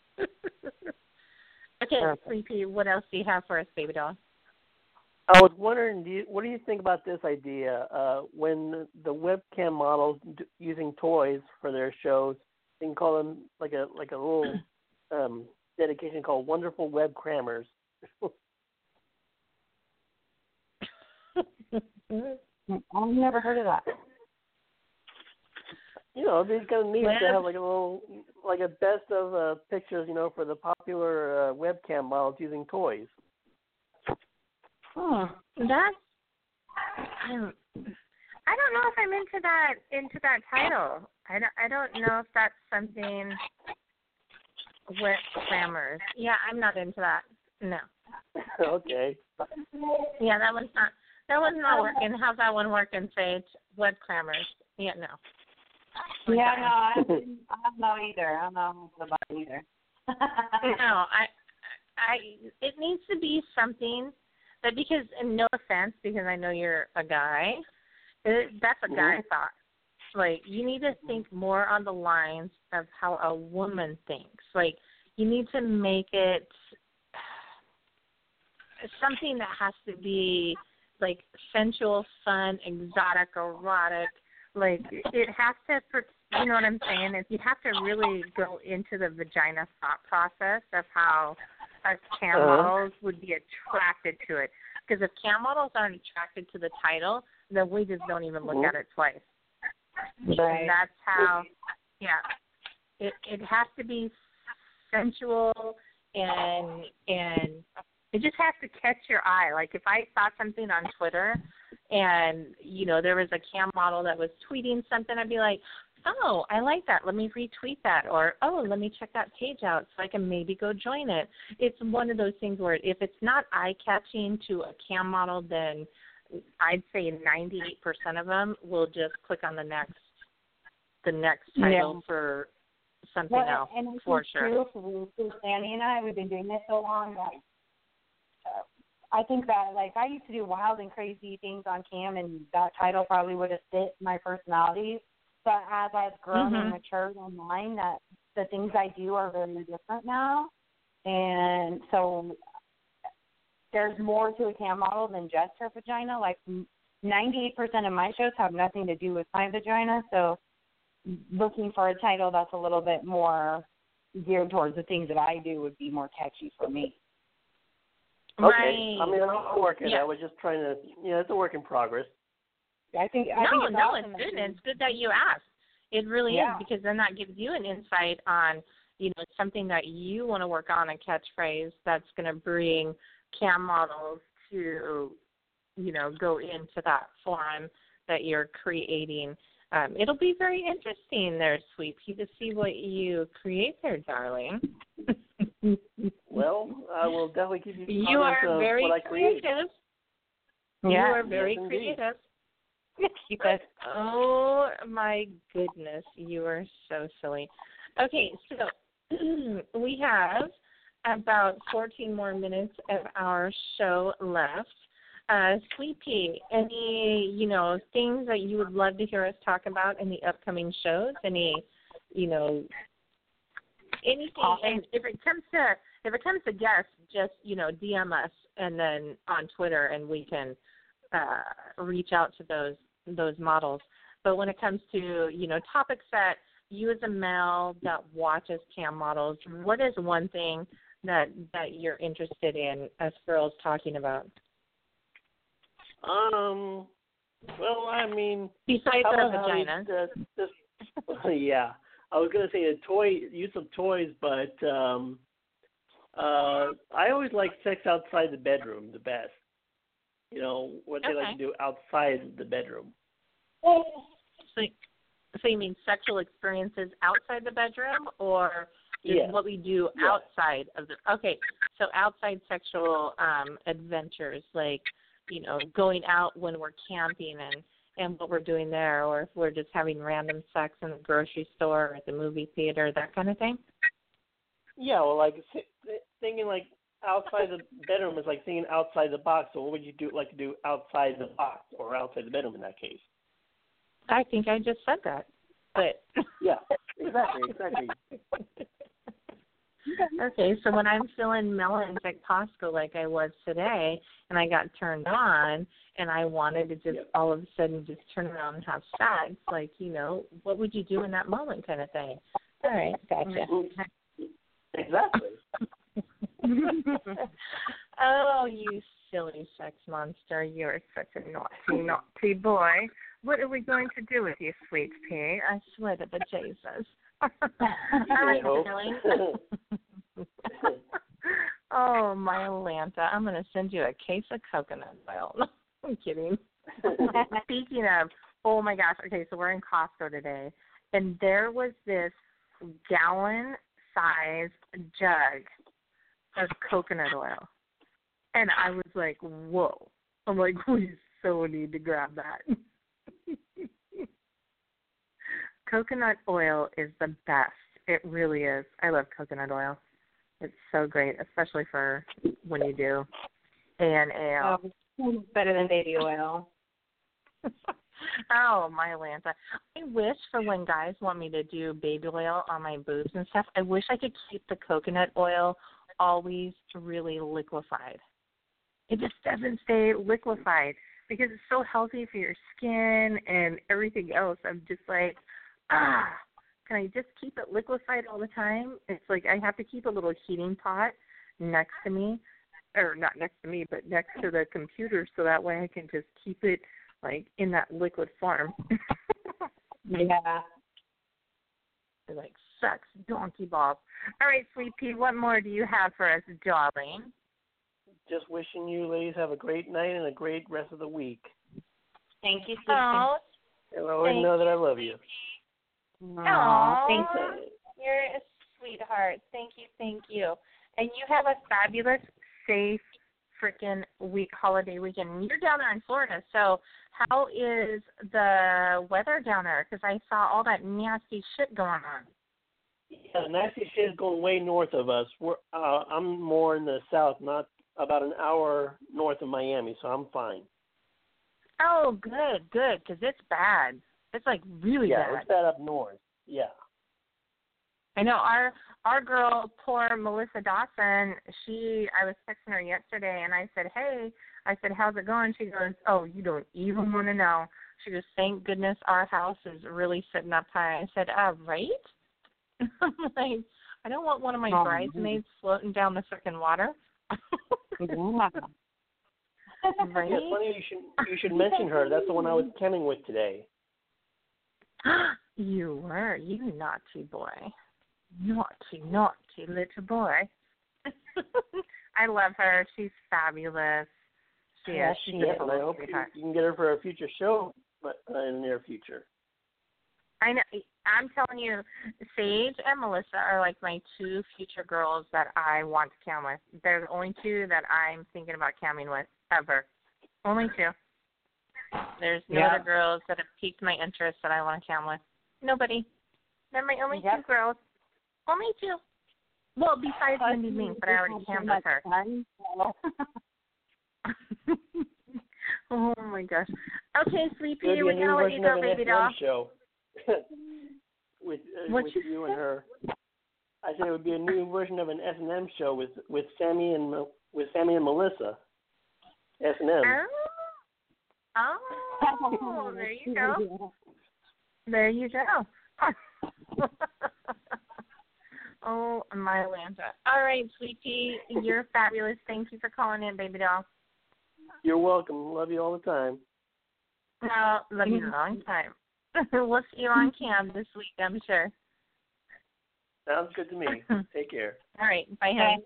Okay, Sleepy, what else do you have for us, baby doll? I was wondering, do you, what do you think about this idea? Uh, when the webcam models d- using toys for their shows, they can call them like a like a little um, dedication called Wonderful Web Crammers. I've never heard of that. You know, it'd be kind of neat Web? to have like a little, like a best of uh, pictures, you know, for the popular uh, webcam models using toys. Oh, that's, I don't, I don't know if I'm into that, into that title. I don't, I don't know if that's something with grammars. Yeah, I'm not into that. No. Okay. Yeah, that one's not, that one's not working. How's that one working, Sage? Web grammars. Yeah, no. Yeah, no, I, I don't know either. I don't know about it either. No, I, I, it needs to be something that, because, and no offense, because I know you're a guy, it, that's a guy thought. Like, you need to think more on the lines of how a woman thinks. Like, you need to make it something that has to be, like, sensual, fun, exotic, erotic. Like, it has to, you know what I'm saying? Is you have to really go into the vagina thought process of how us cam Uh-huh. models would be attracted to it. Because if cam models aren't attracted to the title, then we just don't even look Mhm. at it twice. Right. And that's how, yeah, it it has to be sensual, and and it just has to catch your eye. Like, if I saw something on Twitter and, you know, there was a cam model that was tweeting something, I'd be like, oh, I like that. Let me retweet that. Or, oh, let me check that page out so I can maybe go join it. It's one of those things where if it's not eye-catching to a cam model, then I'd say ninety-eight percent of them will just click on the next the next title Yeah. for something Well, else, and for it's sure. true for Sandy and I. We've been doing this so long that uh, I think that, like, I used to do wild and crazy things on cam, and that title probably would have fit my personality. But as I've grown Mhm. and matured online, that the things I do are very different now. And so there's more to a cam model than just her vagina. Like, ninety-eight percent of my shows have nothing to do with my vagina. So looking for a title that's a little bit more geared towards the things that I do would be more catchy for me. Okay. My, I mean, I'm working. yeah. I was just trying to, you know, it's a work in progress. I think I no, think it's no, awesome it's that good. you- It's good that you asked. It really Yeah. is, because then that gives you an insight on, you know, something that you want to work on, a catchphrase that's going to bring cam models to, you know, go into that form that you're creating. Um, it'll be very interesting there, Sweet Pea, to see what you create there, darling. Well, I will definitely give you You comments are of very what I create. creative. Yeah, you are very yes, indeed. creative. you guys. Oh my goodness, you are so silly. Okay, so we have about fourteen more minutes of our show left. Uh, Sweet Pea, any, you know, things that you would love to hear us talk about in the upcoming shows? Any, you know, anything? And if it comes to if it comes to guests, just, you know, D M us and then on Twitter, and we can uh, reach out to those those models. But when it comes to, you know, topics that you as a male that watches cam models, what is one thing that that you're interested in us girls talking about? Um. Well, I mean, Besides how our about how vagina. you just, just, yeah, I was gonna say a toy use of toys, but um, uh, I always like sex outside the bedroom the best. You know what they Okay. like to do outside the bedroom. So, so you mean sexual experiences outside the bedroom, or just Yeah. what we do Yeah. outside of the? Okay, so outside sexual um, adventures, like, you know, going out when we're camping and and what we're doing there, or if we're just having random sex in the grocery store or at the movie theater, that kind of thing. Yeah, well, like thinking like outside the bedroom is like thinking outside the box. So what would you do like to do outside the box or outside the bedroom in that case? I think I just said that, but yeah, exactly, exactly. Okay, so when I'm filling melons at Costco like I was today, and I got turned on, and I wanted to just yep. all of a sudden just turn around and have sex, like, you know, what would you do in that moment, kind of thing? All right, gotcha. Exactly. Oh, you silly sex monster! You're such a naughty, naughty boy. What are we going to do with you, Sweet Pea? I swear to the Jesus. All right, darling. Oh, my Atlanta. I'm going to send you a case of coconut oil. No, I'm kidding. Speaking of, oh, my gosh. Okay, so we're in Costco today, and there was this gallon-sized jug of coconut oil. And I was like, whoa. I'm like, we so need to grab that. Coconut oil is the best. It really is. I love coconut oil. It's so great, especially for when you do A N A L. Oh, better than baby oil. Oh, my Atlanta. I wish for when guys want me to do baby oil on my boobs and stuff, I wish I could keep the coconut oil always really liquefied. It just doesn't stay liquefied because it's so healthy for your skin and everything else. I'm just like, ah, can I just keep it liquefied all the time? It's like I have to keep a little heating pot next to me, or not next to me, but next to the computer so that way I can just keep it like in that liquid form. Yeah. They're like, sucks, donkey balls. All right, Sweet Pea, what more do you have for us, darling? Just wishing you ladies have a great night and a great rest of the week. Thank you, Sweet Oh, and I always know that I love you. Aw, thank you. You're a sweetheart. Thank you, thank you. And you have a fabulous, safe, freaking week, holiday weekend. You're down there in Florida, so how is the weather down there? Because I saw all that nasty shit going on. Yeah, the nasty shit is going way north of us. We're uh, I'm more in the south, not about an hour north of Miami, so I'm fine. Oh, good, good, because it's bad. It's like really yeah, bad. Yeah, it's bad up north. Yeah. I know our our girl, poor Melissa Dawson. She, I was texting her yesterday, and I said, "Hey," I said, "How's it going?" She goes, "Oh, you don't even want to know." She goes, "Thank goodness our house is really sitting up high." I said, "Uh, right?" I'm like, I don't want one of my oh, bridesmaids man. floating down the frickin' water. yeah. Right? Yeah, it's funny you should you should mention her. That's the one I was camming with today. You were, you naughty boy. Naughty, naughty little boy. I love her. She's fabulous. She yeah, is. She's yeah, and I hope you, you can get her for a future show but, uh, in the near future. I know. I'm telling you, Sage and Melissa are like my two future girls that I want to cam with. They're the only two that I'm thinking about camming with ever. Only two. There's no yeah. other girls that have piqued my interest that I want to cam with. Nobody. They're my only yep. two girls. Only two. Well, besides Mindy Mink, but I already cammed with her. Oh, my gosh. Okay, Sleepy, we got to let you go, baby doll. Show. with uh, with you, you and her. I said it would be a new version of an S and M show with, with Sammy and with Sammy and Melissa. S and M. Oh. Oh, there you go. There you go. Oh, my Atlanta. All right, sweetie, you're fabulous. Thank you for calling in, baby doll. You're welcome. Love you all the time. No, love you a long time. We'll see you on cam this week, I'm sure. Sounds good to me. Take care. All right. Bye, honey.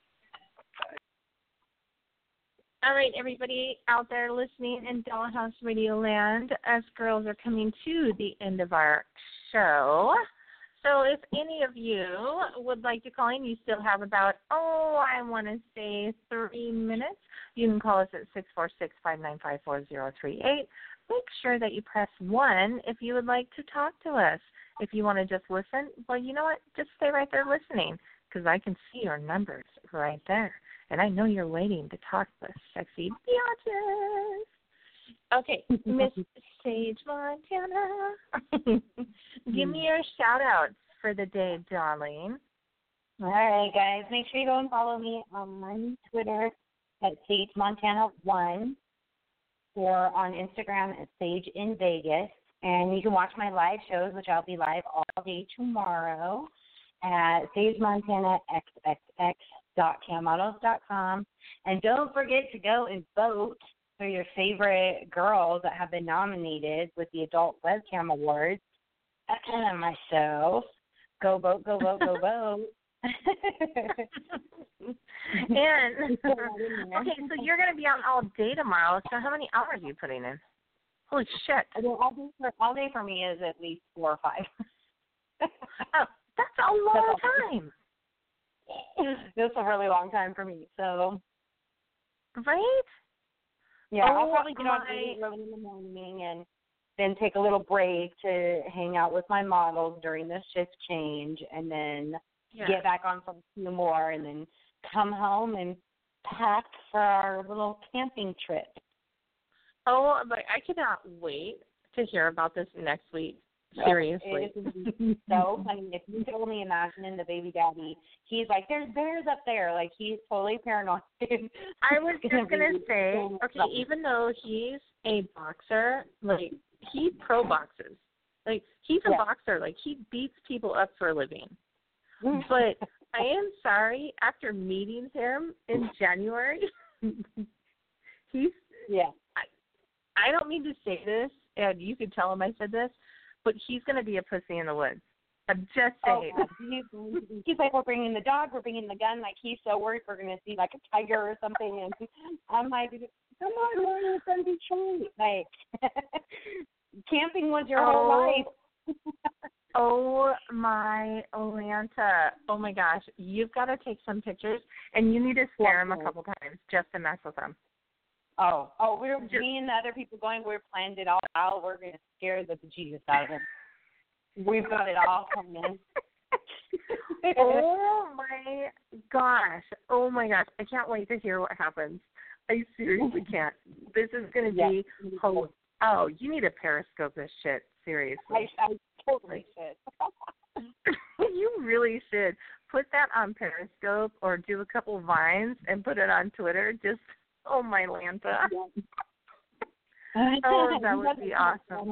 All right, everybody out there listening in Dollhouse Radio Land, us girls are coming to the end of our show. So if any of you would like to call in, you still have about, oh, I want to say three minutes. You can call us at six four six, five nine five, four zero three eight. Make sure that you press one if you would like to talk to us. If you want to just listen, well, you know what? Just stay right there listening because I can see your numbers right there. And I know you're waiting to talk to us, sexy biatches. Okay, Miss Sage Montana, give me your shout-outs for the day, darling. All right, guys. Make sure you go and follow me on Twitter at Sage Montana one or on Instagram at Sage in Vegas. And you can watch my live shows, which I'll be live all day tomorrow at Sage Montana X X X dot cam models dot com. And don't forget to go and vote for your favorite girls that have been nominated with the Adult Webcam Awards. Myself. Go vote, go vote, go vote. And, okay, so you're going to be on all day tomorrow. So how many hours are you putting in? Holy shit. All day for, all day for me is at least four or five. Oh, that's a long time. That's a really long time for me. So, right? Yeah, oh, I'll probably get my... on early in the morning and then take a little break to hang out with my models during the shift change, and then yeah. get back on for a few more, and then come home and pack for our little camping trip. Oh, but I cannot wait to hear about this next week. Seriously. It so funny. If you could only imagine in the baby daddy, he's like, there's bears up there. Like, he's totally paranoid. I was just going to say, okay, even though he's a boxer, like, he pro boxes. Like, he's a yeah. boxer. Like, he beats people up for a living. But I am sorry, after meeting him in January, he's, yeah. I, I don't mean to say this, and you could tell him I said this, but he's going to be a pussy in the woods. I'm just saying. Oh, he's, he's like, we're bringing the dog, we're bringing the gun. Like, he's so worried we're going to see, like, a tiger or something. And I'm like, come on, we're from Detroit. Like, camping was your oh, whole life. Oh, my Atlanta. Oh, my gosh. You've got to take some pictures, and you need to scare him a couple times just to mess with him. Oh, oh, we're me and the other people going. We're planned it all out. We're going to scare the bejesus out of him. We've got it all coming in. Oh my gosh. Oh, my gosh. I can't wait to hear what happens. I seriously can't. This is going to be yes. – oh, you need to Periscope this shit, seriously. I, I totally should. You really should. Put that on Periscope or do a couple vines and put it on Twitter. Just, oh, my Lanta. Oh, that would be awesome.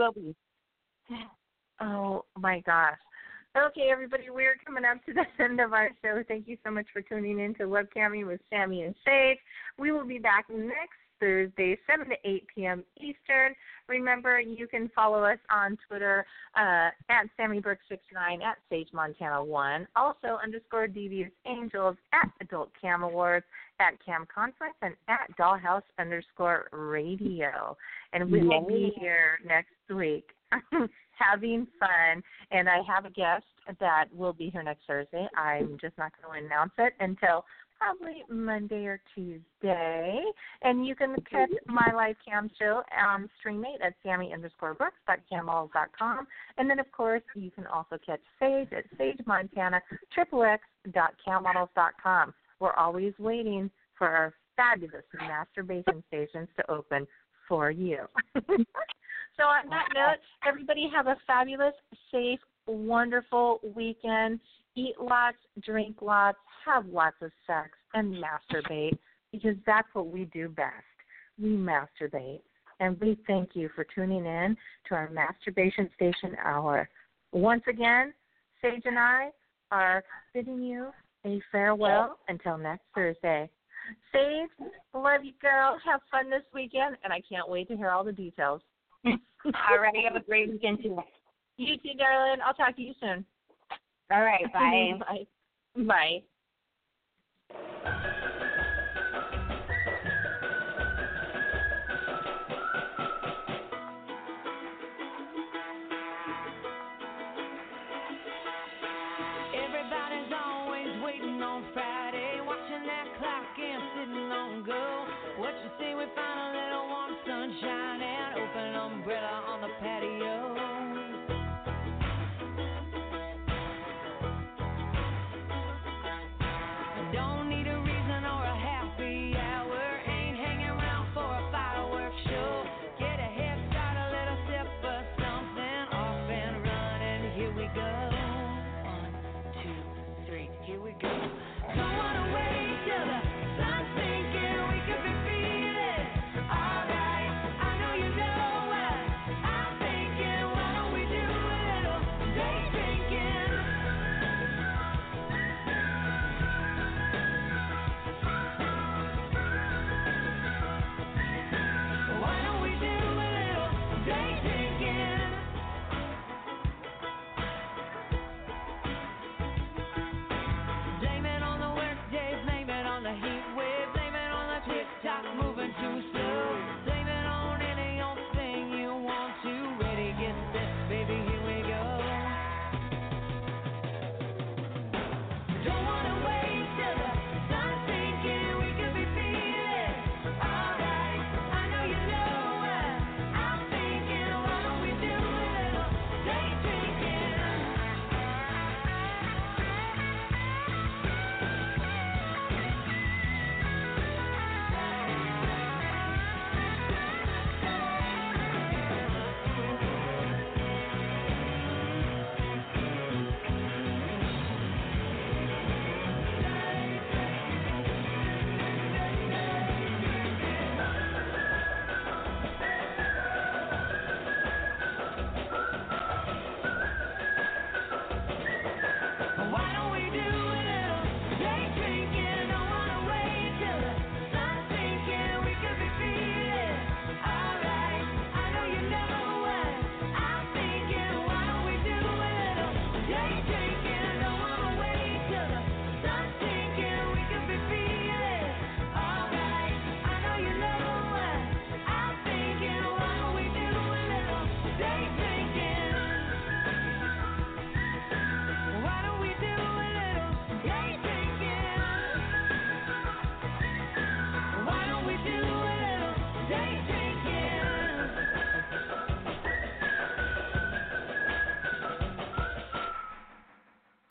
Oh, my gosh. Okay, everybody, we're coming up to the end of our show. Thank you so much for tuning in to Webcamming with Sammy and Sage. We will be back next Thursday, seven to eight p.m. Eastern. Remember, you can follow us on Twitter uh, at Sammy Burke sixty-nine, at Sage Montana one, also underscore Devious Angels, at Adult Cam Awards, at Cam Conference, and at Dollhouse underscore Radio. And we will be here next week having fun. And I have a guest that will be here next Thursday. I'm just not going to announce it until probably Monday or Tuesday. And you can catch my live cam show on Streammate at Sammy underscore Brooks dot camels dot com. And then, of course, you can also catch Sage at Sage Montana, triple X dot cam models dot com. We're always waiting for our fabulous masturbation stations to open for you. So on that note, everybody have a fabulous, safe, wonderful weekend. Eat lots, drink lots, have lots of sex, and masturbate, because that's what we do best. We masturbate. And we thank you for tuning in to our Masturbation Station Hour. Once again, Sage and I are bidding you a farewell until next Thursday. Sage, love you, girl. Have fun this weekend, and I can't wait to hear all the details. All right, have a great weekend, too. You too, darling. I'll talk to you soon. All right, bye. Bye. Bye. Everybody's always waiting on Friday, watching that clock and sitting on go. What you say we find a little warm sunshine and open umbrella on the patio? Don't need a reason or a happy hour, ain't hanging around for a fireworks show. Get a head start, a little sip of something, off and running, here we go.